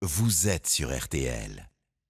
vous êtes sur RTL.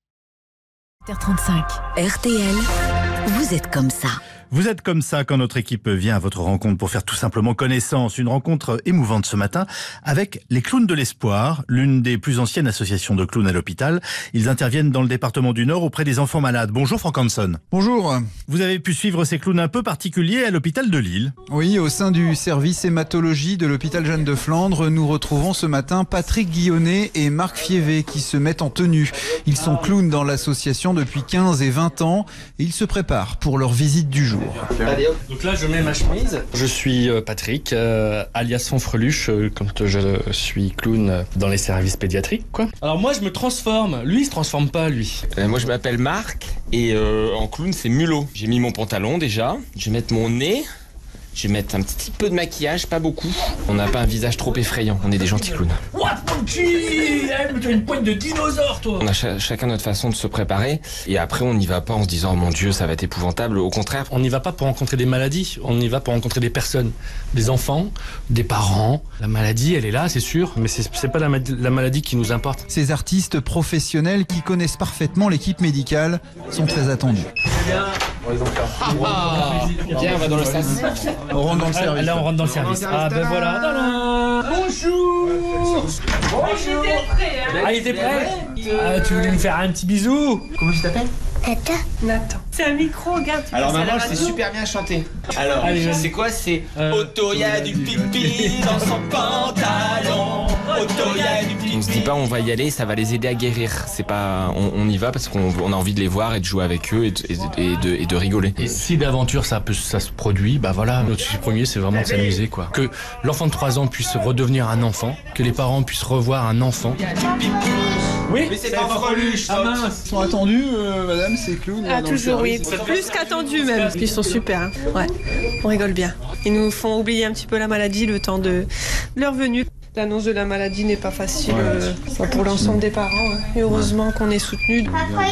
8h35. RTL, vous êtes comme ça. Vous êtes comme ça quand notre équipe vient à votre rencontre pour faire tout simplement connaissance. Une rencontre émouvante ce matin avec les Clowns de l'Espoir, l'une des plus anciennes associations de clowns à l'hôpital. Ils interviennent dans le département du Nord auprès des enfants malades. Bonjour Franck Hanson. Bonjour. Vous avez pu suivre ces clowns un peu particuliers à l'hôpital de Lille. Oui, au sein du service hématologie de l'hôpital Jeanne de Flandre, nous retrouvons ce matin Patrick Guillonnet et Marc Fievé qui se mettent en tenue. Ils sont clowns dans l'association depuis 15 et 20 ans et ils se préparent pour leur visite du jour. Allez, hop. Donc là je mets ma chemise. Je suis Patrick, alias Fanfreluche, quand je suis clown dans les services pédiatriques, quoi. Alors moi je me transforme, lui il se transforme pas lui. Moi je m'appelle Marc et en clown c'est Mulot. J'ai mis mon pantalon déjà, je vais mettre mon nez, je vais mettre un petit peu de maquillage, pas beaucoup. On n'a pas un visage trop effrayant, on est des gentils clowns. What mon cul, mais tu as une pointe de dinosaure toi. On a chacun notre façon de se préparer et après on n'y va pas en se disant oh mon Dieu ça va être épouvantable, au contraire. On n'y va pas pour rencontrer des maladies, on y va pour rencontrer des personnes, des enfants, des parents. La maladie elle est là c'est sûr, mais c'est pas la maladie qui nous importe. Ces artistes professionnels qui connaissent parfaitement l'équipe médicale sont très attendus. Viens, on va dans le sas. On rentre dans le service. Là on rentre dans le service. Ah ben voilà. Bonjour. Bonjour. Ah il était prêt. Ah, tu voulais me faire un petit bisou. Comment tu t'appelles? Nathan. C'est un micro, regarde. Alors maman, je sais super bien chanter. Alors, c'est quoi? C'est Otto, y a du pipi dans son pantalon. Otto, y a du pipi. On se dit pas on va y aller, ça va les aider à guérir. C'est pas, on y va parce qu'on a envie de les voir et de jouer avec eux et de rigoler. Et si d'aventure ça se produit, bah voilà, notre souci premier c'est vraiment de s'amuser quoi. Que l'enfant de 3 ans puisse redevenir un enfant, que les parents puissent revoir un enfant. Oui, mais c'est pas Fanfreluche. Ah mince. Ils sont attendus, madame, ces clowns? Ah, toujours, oui. Plus qu'attendus même. Ils sont super. Hein. Ouais, on rigole bien. Ils nous font oublier un petit peu la maladie le temps de leur venue. L'annonce de la maladie n'est pas facile pour l'ensemble des parents. Hein. Et heureusement qu'on est soutenus.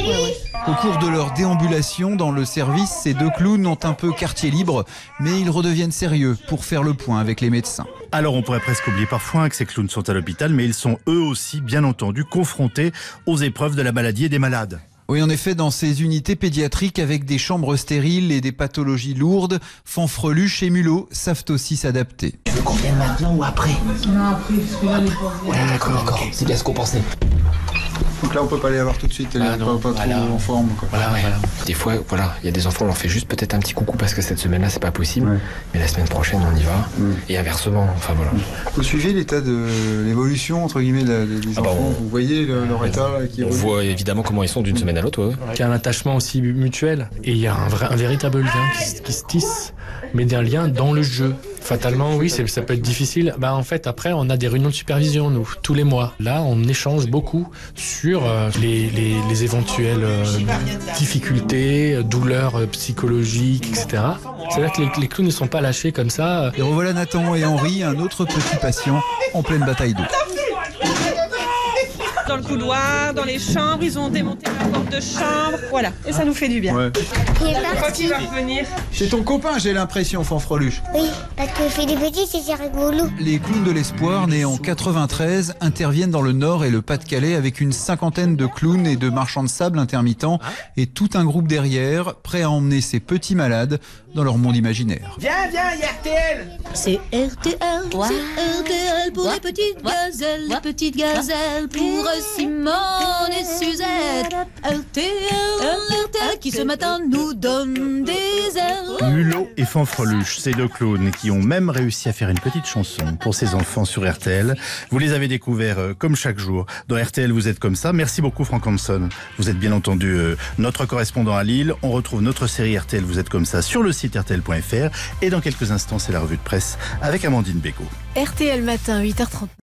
Au cours de leur déambulation dans le service, ces deux clowns ont un peu quartier libre, mais ils redeviennent sérieux pour faire le point avec les médecins. Alors on pourrait presque oublier parfois que ces clowns sont à l'hôpital, mais ils sont eux aussi, bien entendu, confrontés aux épreuves de la maladie et des malades. Oui, en effet, dans ces unités pédiatriques avec des chambres stériles et des pathologies lourdes, Fanfreluche et Mulot savent aussi s'adapter. Tu veux qu'on vienne maintenant ou après? Non, après, parce que là, on est pas D'accord. C'est bien ce qu'on pensait. Donc là, on peut pas les voir tout de suite, elle n'est pas trop en forme. Quoi. Voilà. Des fois, il y a des enfants, on leur fait juste peut-être un petit coucou parce que cette semaine-là, c'est pas possible. Ouais. Mais la semaine prochaine, on y va. Et inversement, enfin voilà. Vous suivez l'état de l'évolution, entre guillemets, des enfants? Vous voyez leur état qui évolue? On voit évidemment comment ils sont d'une semaine à l'autre. Ouais. Il y a un attachement aussi mutuel. Et il y a un véritable lien qui se tisse. Mais d'un lien dans le jeu. Fatalement, oui, ça peut être difficile. Bah, en fait, après, on a des réunions de supervision, nous, tous les mois. Là, on échange beaucoup sur les éventuelles difficultés, douleurs psychologiques, etc. C'est-à-dire que les clowns ne sont pas lâchés comme ça. Et revoilà Nathan et Henri, un autre petit patient en pleine bataille d'eau. dans le couloir, dans les chambres. Ils ont démonté la porte de chambre. Voilà. Et ça nous fait du bien. Ouais. Quand il va revenir. C'est ton copain, j'ai l'impression, Fanfreluche. Oui, parce que fait des petits, c'est rigolo. Les Clowns de l'Espoir, nés en 93, interviennent dans le Nord et le Pas-de-Calais avec une cinquantaine de clowns et de marchands de sable intermittents et tout un groupe derrière, prêt à emmener ces petits malades dans leur monde imaginaire. Viens, il y a RTL. C'est RTL, c'est RTL pour les petites gazelles, pour Simone et Suzette. RTL qui ce matin nous donne des ailes. Mulot et Fanfreluche, ces deux clowns qui ont même réussi à faire une petite chanson pour ses enfants sur RTL. Vous les avez découverts comme chaque jour dans RTL Vous êtes comme ça. Merci beaucoup Franck Hanson. Vous êtes bien entendu notre correspondant à Lille. On retrouve notre série RTL Vous êtes comme ça sur le site rtl.fr et dans quelques instants c'est la revue de presse avec Amandine Bégaud. RTL Matin, 8h30.